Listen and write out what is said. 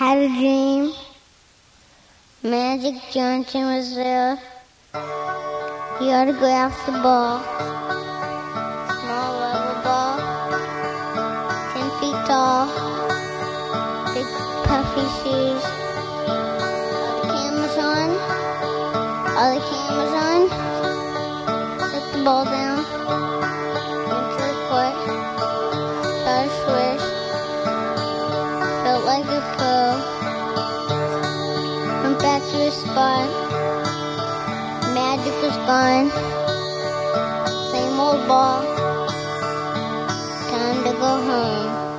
Had a dream. Magic Johnson was there. He autographed the ball. Small rubber ball. 10 feet tall. Big puffy shoes. All the cameras on. All the cameras on. Set the ball down. Went to the court. Shot a swish. Felt like a pro. Went back to his spot. Magic was gone. Same old ball. Time to go home.